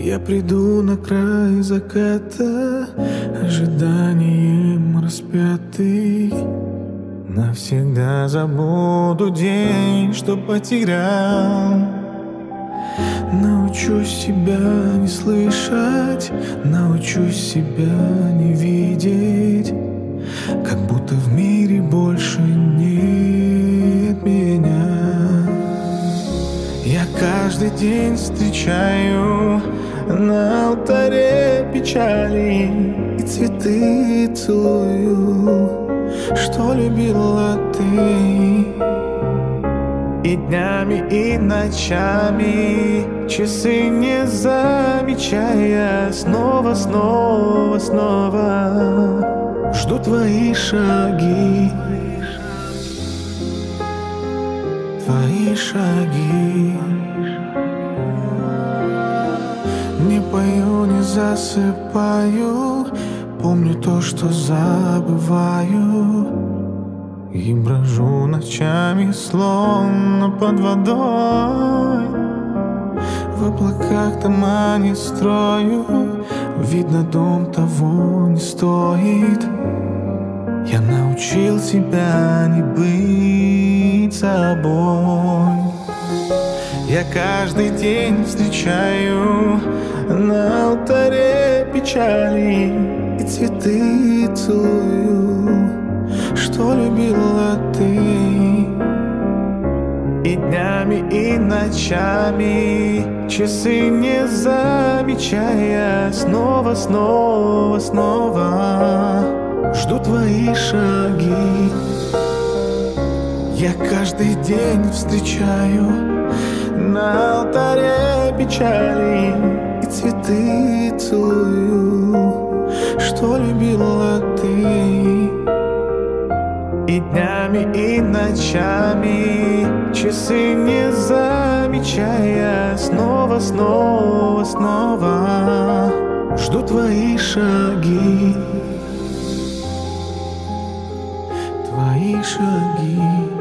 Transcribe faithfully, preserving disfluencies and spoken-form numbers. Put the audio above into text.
Я приду на край заката, ожиданием распятый. Навсегда забуду день, что потерял. Научусь себя не слышать, научусь себя не видеть, как будто в мире больше нет меня. Я каждый день встречаю на алтаре печали и цветы целую, что любила ты. И днями, и ночами, часы не замечая, снова, снова, снова жду твои шаги, твои шаги. Не пою, не засыпаю, помню то, что забываю, и брожу ночами, словно под водой. В облаках дома не строю, видно, дом того не стоит. Я научил себя не быть собой. Я каждый день встречаю на алтаре печали и цветы целую, что любила ты. И днями, и ночами, часы не замечая, снова, снова, снова жду твои шаги. Я каждый день встречаю на алтаре печали и цветы целую, что любила ты. И днями, и ночами, часы не замечая, снова, снова, снова жду твои шаги, твои шаги.